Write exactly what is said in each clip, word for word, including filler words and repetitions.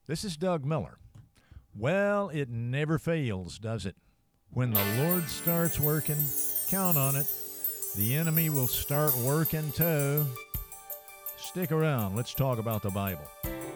This is Doug Miller. Well, it never fails, does it? When the Lord starts working, count on it. The enemy will start working too. Stick around. Let's talk about the Bible.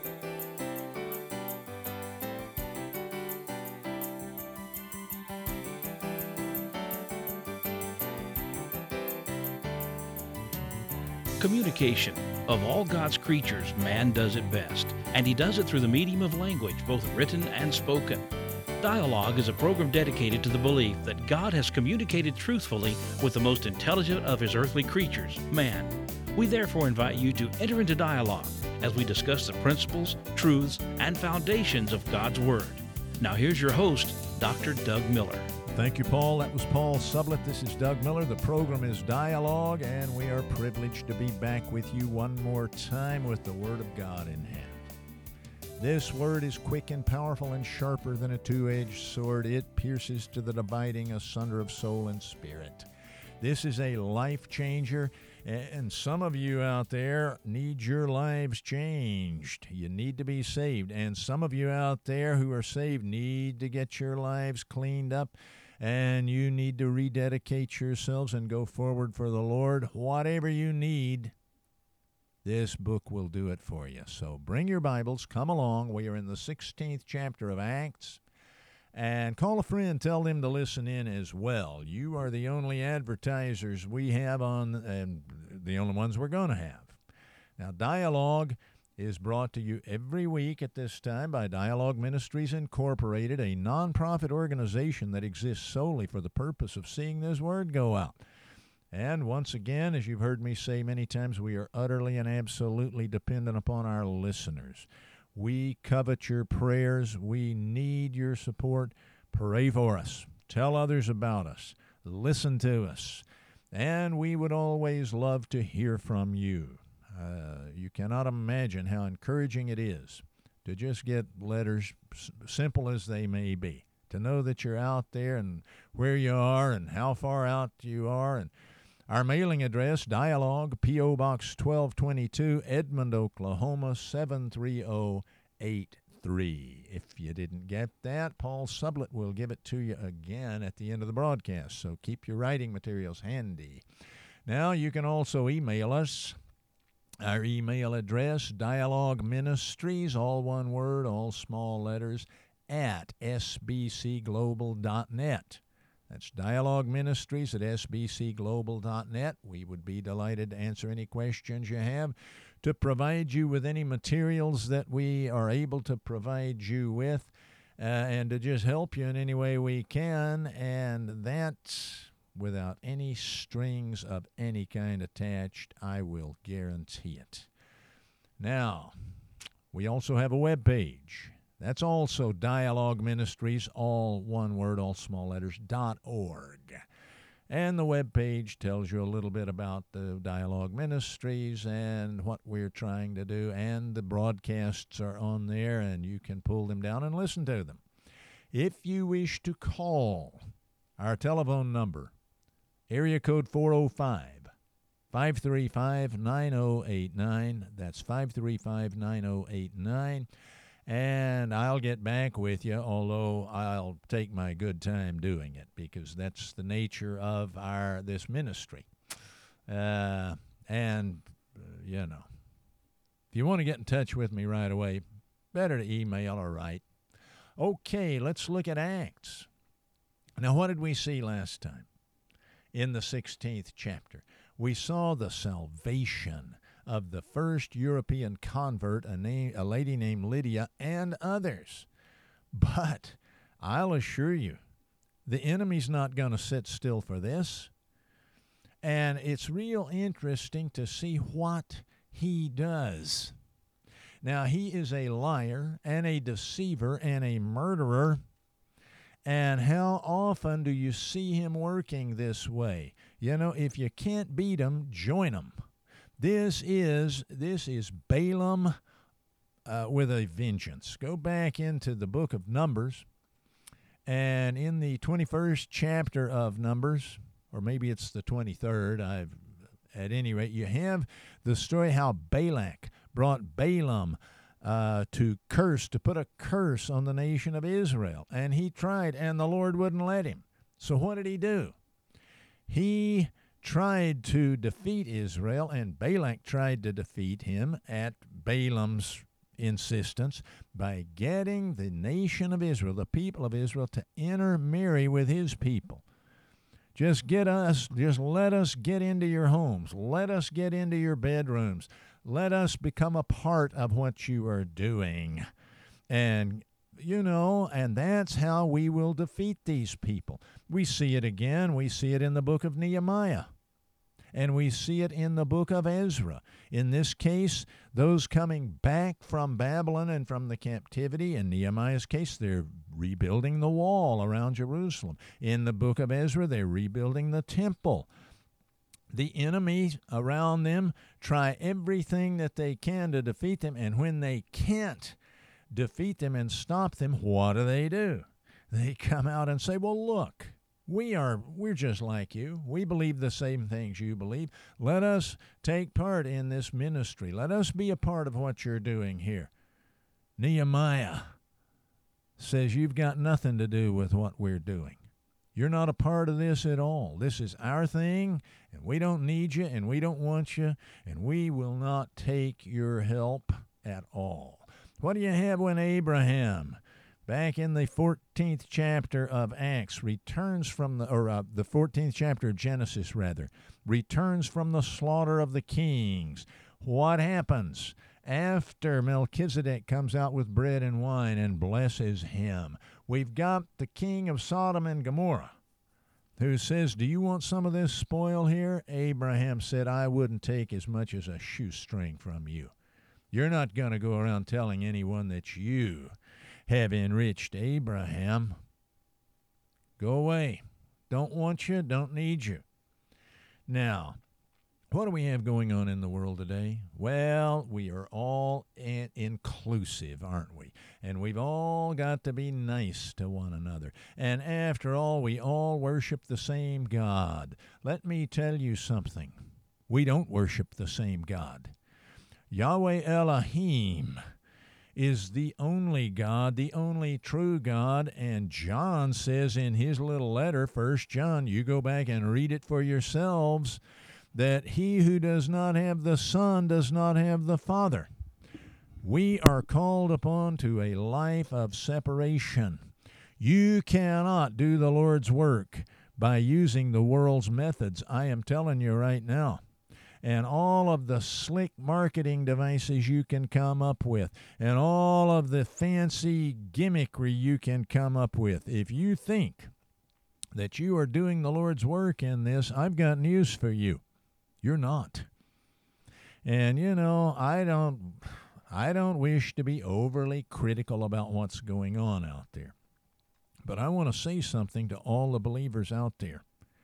Communication. Of all God's creatures, man does it best, and he does it through the medium of language, both written and spoken. Dialogue is a program dedicated to the belief that God has communicated truthfully with the most intelligent of his earthly creatures, man. We therefore invite you to enter into dialogue as we discuss the principles, truths, and foundations of God's Word. Now here's your host, Doctor Doug Miller. Thank you, Paul. That was Paul Sublett. This is Doug Miller. The program is Dialogue, and we are privileged to be back with you one more time with the Word of God in hand. This Word is quick and powerful and sharper than a two-edged sword. It pierces to the dividing asunder of soul and spirit. This is a life changer, and some of you out there need your lives changed. You need to be saved, and some of you out there who are saved need to get your lives cleaned up, and you need to rededicate yourselves and go forward for the Lord. Whatever you need, this book will do it for you. So bring your Bibles, come along. We are in the sixteenth chapter of Acts. And call a friend, tell them to listen in as well. You are the only advertisers we have on, and the only ones we're going to have. Now, Dialogue is brought to you every week at this time by Dialogue Ministries Incorporated, a nonprofit organization that exists solely for the purpose of seeing this word go out. And once again, as you've heard me say many times, we are utterly and absolutely dependent upon our listeners. We covet your prayers. We need your support. Pray for us. Tell others about us. Listen to us. And we would always love to hear from you. Uh, you cannot imagine how encouraging it is to just get letters, s- simple as they may be, to know that you're out there and where you are and how far out you are. And our mailing address, Dialogue, P O. Box twelve twenty-two, Edmond, Oklahoma, seven three zero eight three. If you didn't get that, Paul Sublett will give it to you again at the end of the broadcast, so keep your writing materials handy. Now, you can also email us. Our email address, Dialogue Ministries, all one word, all small letters, at s b c global dot net. That's Dialogue Ministries at s b c global dot net. We would be delighted to answer any questions you have, to provide you with any materials that we are able to provide you with, uh, and to just help you in any way we can, and that without any strings of any kind attached. I will guarantee it. Now, we also have a web page. That's also Dialogue Ministries, all one word, all small letters, dot org. And the web page tells you a little bit about the Dialogue Ministries and what we're trying to do, and the broadcasts are on there, and you can pull them down and listen to them. If you wish to call, our telephone number, area code four oh five, five three five, nine oh eight nine. That's five three five, nine oh eight nine. And I'll get back with you, although I'll take my good time doing it, because that's the nature of our this ministry. Uh, and, uh, you know, if you want to get in touch with me right away, better to email or write. Okay, let's look at Acts. Now, what did we see last time in the sixteenth chapter? We saw the salvation of the first European convert, a, name, a lady named Lydia, and others. But I'll assure you, the enemy's not going to sit still for this. And it's real interesting to see what he does. Now, he is a liar and a deceiver and a murderer. And how often do you see him working this way? You know, if you can't beat him, join him. This is this is Balaam uh, with a vengeance. Go back into the book of Numbers, and in the twenty-first chapter of Numbers, or maybe it's the twenty-third, I've, at any rate, you have the story how Balak brought Balaam uh, to curse, to put a curse on the nation of Israel. And he tried, and the Lord wouldn't let him. So what did he do? He tried to defeat Israel, and Balak tried to defeat him at Balaam's insistence by getting the nation of Israel, the people of Israel, to intermarry with his people. Just get us, just let us get into your homes. Let us get into your bedrooms. Let us become a part of what you are doing. And, you know, and that's how we will defeat these people. We see it again. We see it in the book of Nehemiah. And we see it in the book of Ezra. In this case, those coming back from Babylon and from the captivity, in Nehemiah's case, they're rebuilding the wall around Jerusalem. In the book of Ezra, they're rebuilding the temple. The enemy around them try everything that they can to defeat them, and when they can't defeat them and stop them, what do they do? They come out and say, well, look, We are, we're just like you. We believe the same things you believe. Let us take part in this ministry. Let us be a part of what you're doing here. Nehemiah says you've got nothing to do with what we're doing. You're not a part of this at all. This is our thing, and we don't need you, and we don't want you, and we will not take your help at all. What do you have when Abraham, back in the fourteenth chapter of Acts, returns from the, or uh, the fourteenth chapter of Genesis, rather, returns from the slaughter of the kings? What happens after Melchizedek comes out with bread and wine and blesses him? We've got the king of Sodom and Gomorrah who says, do you want some of this spoil here? Abraham said, I wouldn't take as much as a shoestring from you. You're not going to go around telling anyone that you have enriched Abraham. Go away. Don't want you, don't need you. Now, what do we have going on in the world today? Well, we are all in- inclusive, aren't we? And we've all got to be nice to one another. And after all, we all worship the same God. Let me tell you something. We don't worship the same God. Yahweh Elohim is the only God, the only true God, and John says in his little letter, First John, you go back and read it for yourselves, that he who does not have the Son does not have the Father. We are called upon to a life of separation. You cannot do the Lord's work by using the world's methods. I am telling you right now. And all of the slick marketing devices you can come up with, and all of the fancy gimmickry you can come up with. If you think that you are doing the Lord's work in this, I've got news for you. You're not. And, you know, I don't, I don't wish to be overly critical about what's going on out there. But I want to say something to all the believers out there.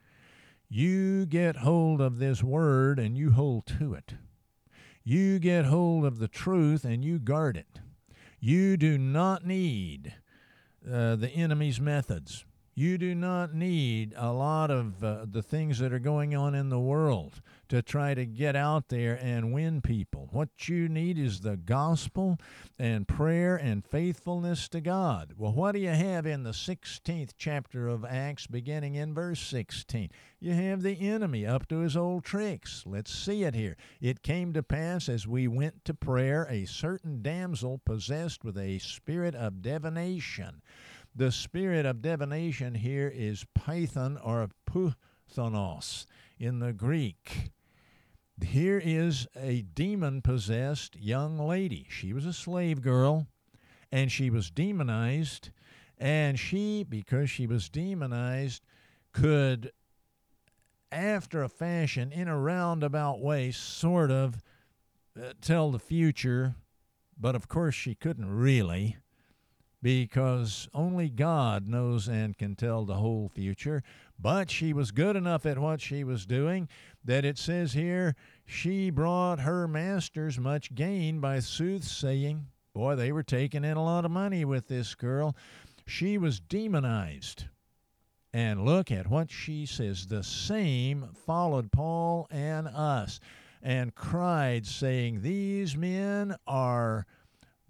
You get hold of this word and you hold to it. You get hold of the truth and you guard it. You do not need uh, the enemy's methods. You do not need a lot of uh, the things that are going on in the world to try to get out there and win people. What you need is the gospel and prayer and faithfulness to God. Well, what do you have in the sixteenth chapter of Acts, beginning in verse sixteen? You have the enemy up to his old tricks. Let's see it here. It came to pass as we went to prayer, a certain damsel possessed with a spirit of divination. The spirit of divination here is python or puthonos in the Greek. Here is a demon-possessed young lady. She was a slave girl, and she was demonized, and she, because she was demonized, could, after a fashion, in a roundabout way, sort of uh, tell the future, but of course she couldn't really, because only God knows and can tell the whole future. But she was good enough at what she was doing that it says here, she brought her masters much gain by soothsaying. Boy, they were taking in a lot of money with this girl. She was demonized. And look at what she says. The same followed Paul and us and cried, saying, these men are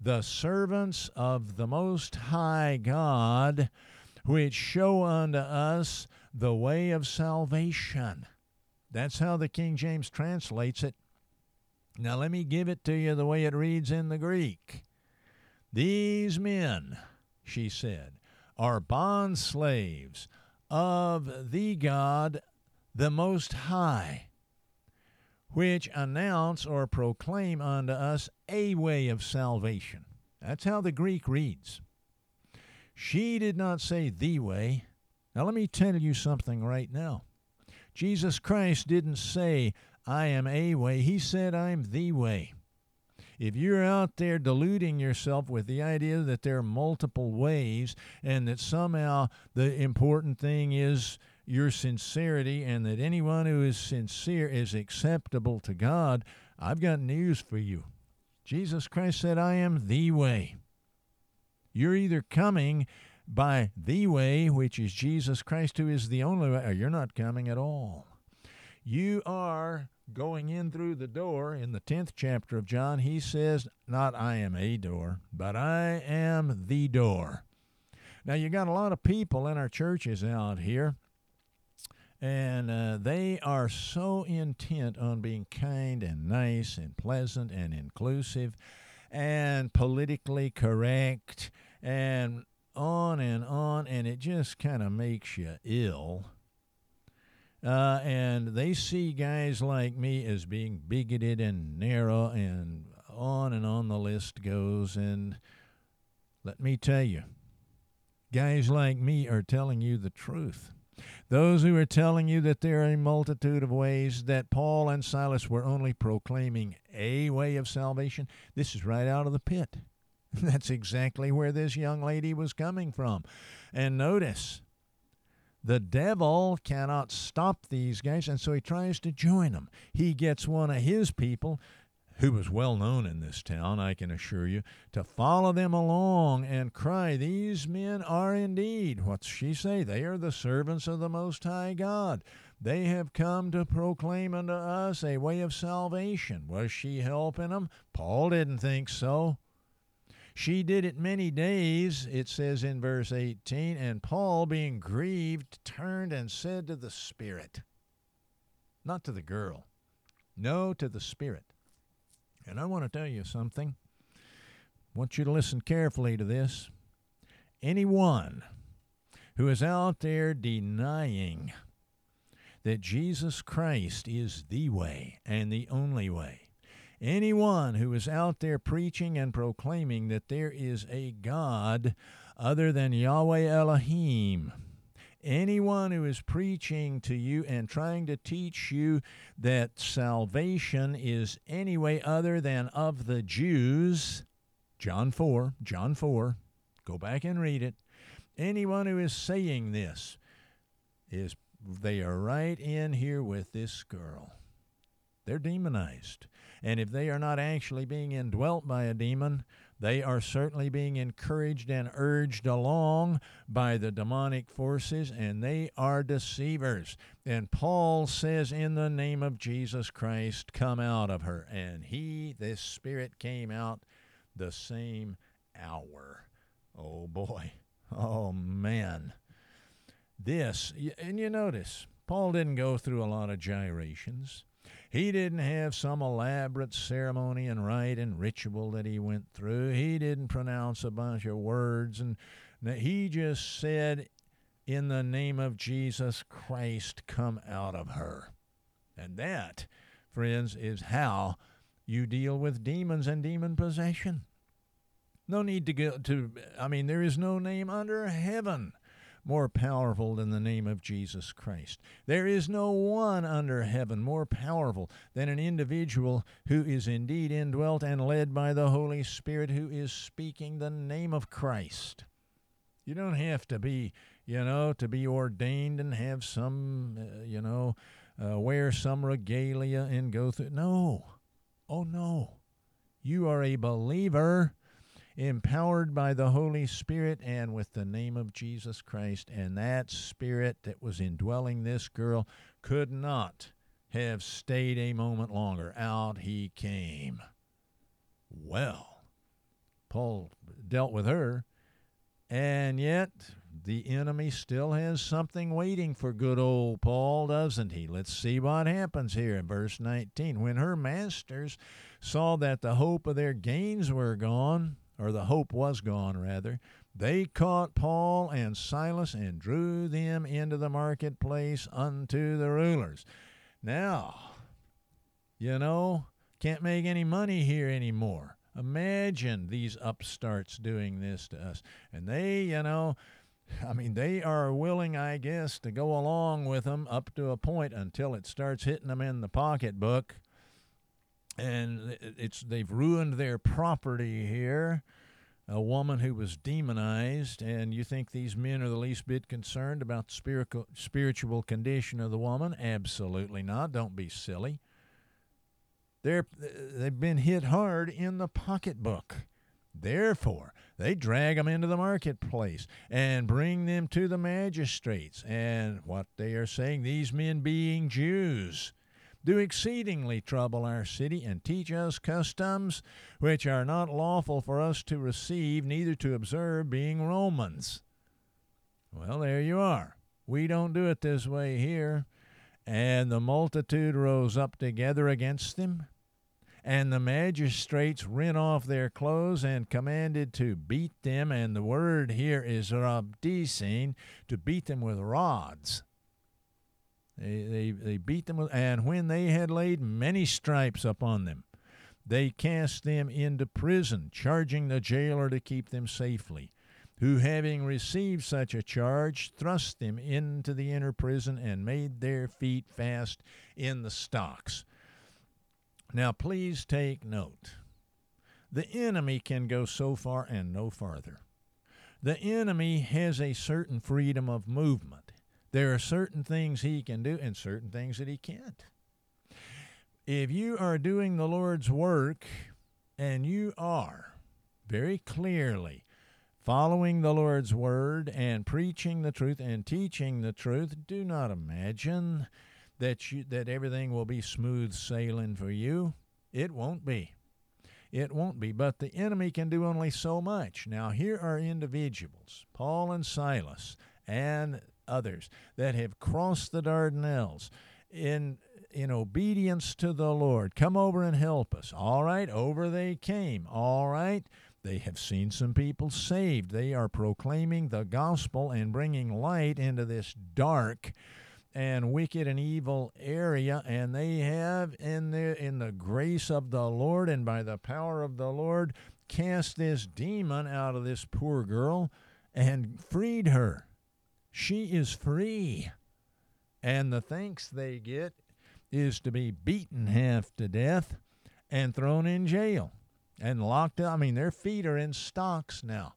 the servants of the Most High God, which show unto us the way of salvation. That's how the King James translates it. Now let me give it to you the way it reads in the Greek. These men, she said, are bond slaves of the God, the Most High, which announce or proclaim unto us a way of salvation. That's how the Greek reads. She did not say the way. Now let me tell you something right now. Jesus Christ didn't say, I am a way. He said, I'm the way. If you're out there deluding yourself with the idea that there are multiple ways and that somehow the important thing is your sincerity and that anyone who is sincere is acceptable to God, I've got news for you. Jesus Christ said, I am the way. You're either coming by the way, which is Jesus Christ, who is the only way, or you're not coming at all. You are going in through the door. In the tenth chapter of John, he says, not I am a door, but I am the door. Now, you got a lot of people in our churches out here, and uh, they are so intent on being kind and nice and pleasant and inclusive and politically correct and on and on, and it just kind of makes you ill. Uh, and they see guys like me as being bigoted and narrow, and on and on the list goes. And let me tell you, guys like me are telling you the truth. Those who are telling you that there are a multitude of ways, that Paul and Silas were only proclaiming a way of salvation, this is right out of the pit. That's exactly where this young lady was coming from. And notice, the devil cannot stop these guys, and so he tries to join them. He gets one of his people, who was well known in this town, I can assure you, to follow them along and cry, these men are indeed, what's she say? They are the servants of the Most High God. They have come to proclaim unto us a way of salvation. Was she helping them? Paul didn't think so. She did it many days, it says in verse eighteen, and Paul, being grieved, turned and said to the Spirit, not to the girl, no, to the Spirit. And I want to tell you something. I want you to listen carefully to this. Anyone who is out there denying that Jesus Christ is the way and the only way, anyone who is out there preaching and proclaiming that there is a God other than Yahweh Elohim, anyone who is preaching to you and trying to teach you that salvation is any way other than of the Jews, John four, John four, go back and read it. Anyone who is saying this is, they are right in here with this girl. They're demonized. And if they are not actually being indwelt by a demon, they are certainly being encouraged and urged along by the demonic forces, and they are deceivers. And Paul says, in the name of Jesus Christ, come out of her. And he, this spirit, came out the same hour. Oh, boy. Oh, man. This, and you notice, Paul didn't go through a lot of gyrations. He didn't have some elaborate ceremony and rite and ritual that he went through. He didn't pronounce a bunch of words. And he just said, in the name of Jesus Christ, come out of her. And that, friends, is how you deal with demons and demon possession. No need to go to, I mean, there is no name under heaven more powerful than the name of Jesus Christ. There is no one under heaven more powerful than an individual who is indeed indwelt and led by the Holy Spirit, who is speaking the name of Christ. You don't have to be, you know, to be ordained and have some, uh, you know, uh, wear some regalia and go through. No. Oh, no. You are a believer, empowered by the Holy Spirit and with the name of Jesus Christ, and that Spirit that was indwelling this girl could not have stayed a moment longer. Out he came. Well, Paul dealt with her. And yet, the enemy still has something waiting for good old Paul, doesn't he? Let's see what happens here in verse nineteen. When her masters saw that the hope of their gains were gone, or the hope was gone, rather, they caught Paul and Silas and drew them into the marketplace unto the rulers. Now, you know, can't make any money here anymore. Imagine these upstarts doing this to us. And they, you know, I mean, they are willing, I guess, to go along with them up to a point until it starts hitting them in the pocketbook. And it's they've ruined their property here. A woman who was demonized, and you think these men are the least bit concerned about the spiritual, spiritual condition of the woman? Absolutely not. Don't be silly. They're, they've been hit hard in the pocketbook. Therefore, they drag them into the marketplace and bring them to the magistrates. And what they are saying, these men being Jews, do exceedingly trouble our city and teach us customs which are not lawful for us to receive, neither to observe, being Romans. Well, there you are. We don't do it this way here. And the multitude rose up together against them, and the magistrates rent off their clothes and commanded to beat them. And the word here is rabdisin, to beat them with rods. They, they, they beat them, with, and when they had laid many stripes upon them, they cast them into prison, charging the jailer to keep them safely, who, having received such a charge, thrust them into the inner prison and made their feet fast in the stocks. Now, please take note. The enemy can go so far and no farther. The enemy has a certain freedom of movement. There are certain things he can do and certain things that he can't. If you are doing the Lord's work and you are very clearly following the Lord's word and preaching the truth and teaching the truth, do not imagine that you, that everything will be smooth sailing for you. It won't be. It won't be. But the enemy can do only so much. Now, here are individuals, Paul and Silas and others, that have crossed the Dardanelles in in obedience to the Lord. Come over and help us. All right, over they came. All right, they have seen some people saved. They are proclaiming the gospel and bringing light into this dark and wicked and evil area, and they have, in the in the grace of the Lord and by the power of the Lord, cast this demon out of this poor girl and freed her. She is free. And the thanks they get is to be beaten half to death and thrown in jail and locked up. I mean, their feet are in stocks now.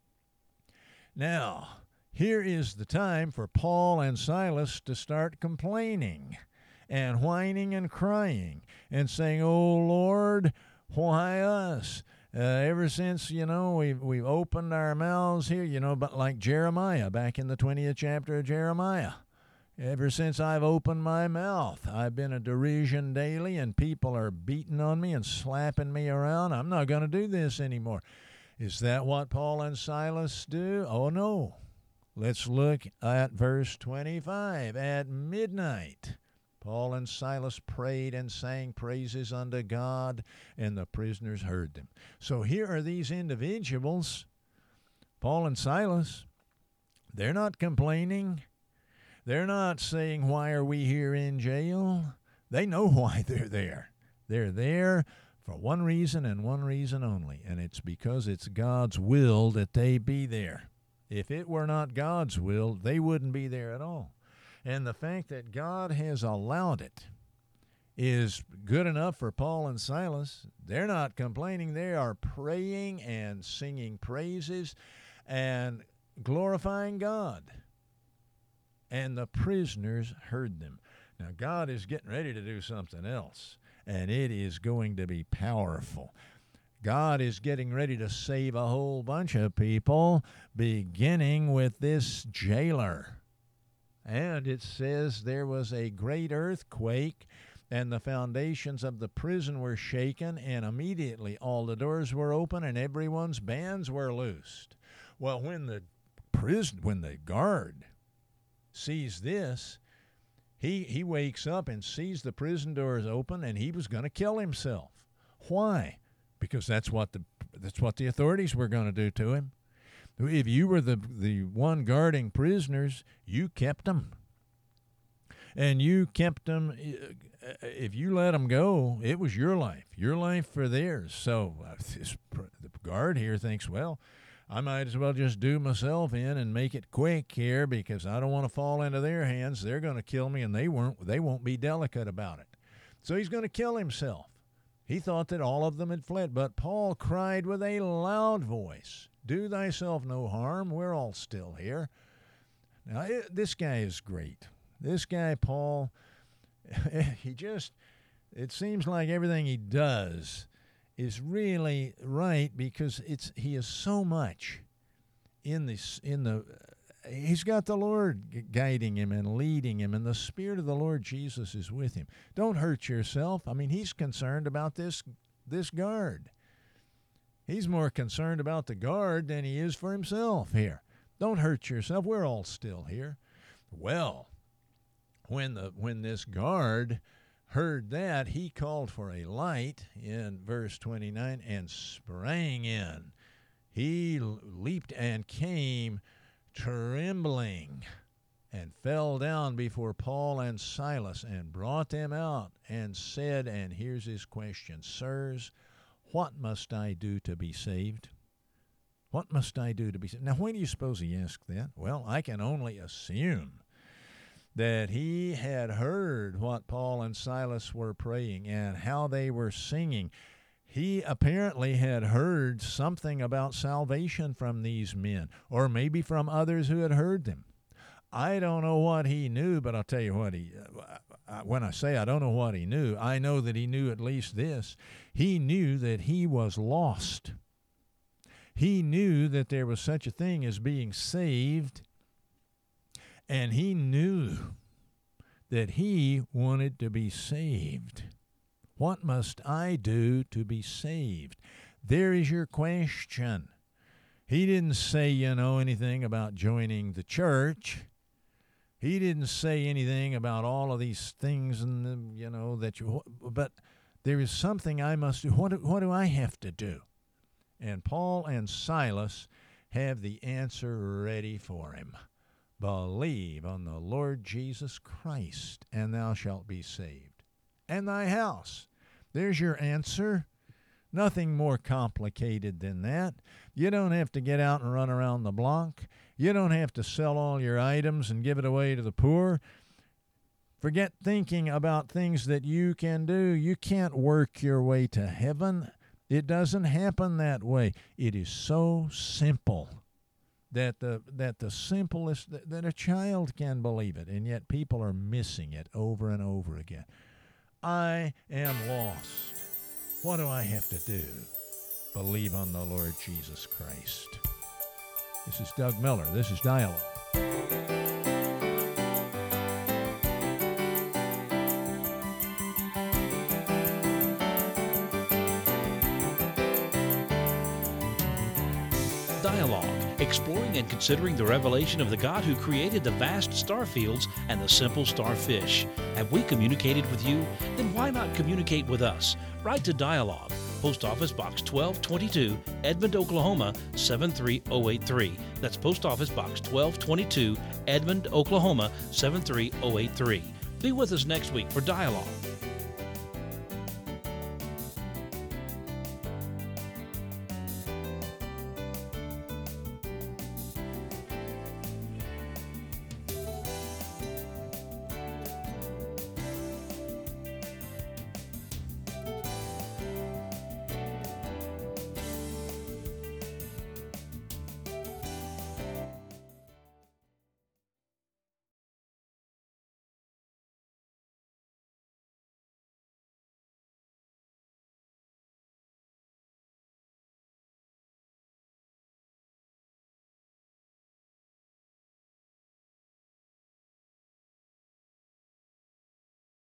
Now, here is the time for Paul and Silas to start complaining and whining and crying and saying, "Oh, Lord, why us? Uh, ever since, you know, we've, we've opened our mouths here, you know, but like Jeremiah back in the twentieth chapter of Jeremiah. Ever since I've opened my mouth, I've been a derision daily, and people are beating on me and slapping me around. I'm not going to do this anymore." Is that what Paul and Silas do? Oh, no. Let's look at verse twenty-five. At midnight, Paul and Silas prayed and sang praises unto God, and the prisoners heard them. So here are these individuals, Paul and Silas. They're not complaining. They're not saying, "Why are we here in jail?" They know why they're there. They're there for one reason and one reason only, and it's because it's God's will that they be there. If it were not God's will, they wouldn't be there at all. And the fact that God has allowed it is good enough for Paul and Silas. They're not complaining. They are praying and singing praises and glorifying God. And the prisoners heard them. Now, God is getting ready to do something else, and it is going to be powerful. God is getting ready to save a whole bunch of people, beginning with this jailer. And it says there was a great earthquake, And the foundations of the prison were shaken, and immediately all the doors were open, and everyone's bands were loosed. Well, when the prison, when the guard sees this, he he wakes up and sees the prison doors open, and he was going to kill himself. Why? Because that's what the that's what the authorities were going to do to him. If you were the the one guarding prisoners, you kept them. And you kept them, if you let them go, it was your life, your life for theirs. So uh, this, the guard here thinks, well, I might as well just do myself in and make it quick here because I don't want to fall into their hands. They're going to kill me, and they won't, they won't be delicate about it. So he's going to kill himself. He thought that all of them had fled, but Paul cried with a loud voice, "Do thyself no harm, we're all still here." Now, it, this guy is great. This guy, Paul, he just, it seems like everything he does is really right because it's he is so much in this, in the, he's got the Lord guiding him and leading him, and the Spirit of the Lord Jesus is with him. Don't hurt yourself. I mean, he's concerned about this, this guard. He's more concerned about the guard than he is for himself here. Don't hurt yourself. We're all still here. Well, When the when this guard heard that, he called for a light in verse twenty-nine and sprang in. He leaped and came trembling and fell down before Paul and Silas and brought them out and said, and here's his question, "Sirs, what must I do to be saved?" What must I do to be saved? Now, when do you suppose he asked that? Well, I can only assume that he had heard what Paul and Silas were praying and how they were singing. He apparently had heard something about salvation from these men, or maybe from others who had heard them. I don't know what he knew, but I'll tell you what he, uh, when I say I don't know what he knew, I know that he knew at least this. He knew that he was lost. He knew that there was such a thing as being saved, and he knew that he wanted to be saved. What must I do to be saved? There is your question. He didn't say, you know, anything about joining the church. He didn't say anything about all of these things, and the, you know, that you, but there is something I must do. What, what do I have to do? And Paul and Silas have the answer ready for him. Believe on the Lord Jesus Christ, and thou shalt be saved, and thy house. There's your answer. Nothing more complicated than that. You don't have to get out and run around the block. You don't have to sell all your items and give it away to the poor. Forget thinking about things that you can do. You can't work your way to heaven. It doesn't happen that way. It is so simple that the that the simplest, that, that a child can believe it, and yet people are missing it over and over again. I am lost. What do I have to do? Believe on the Lord Jesus Christ. This is Doug Miller. This is Dialogue. Dialogue, exploring and considering the revelation of the God who created the vast star fields and the simple starfish. Have we communicated with you? Then why not communicate with us? Write to Dialogue, Post Office Box twelve twenty-two, Edmond, Oklahoma seven three zero eight three. That's Post Office Box twelve twenty-two, Edmond, Oklahoma seven three zero eight three. Be with us next week for Dialogue.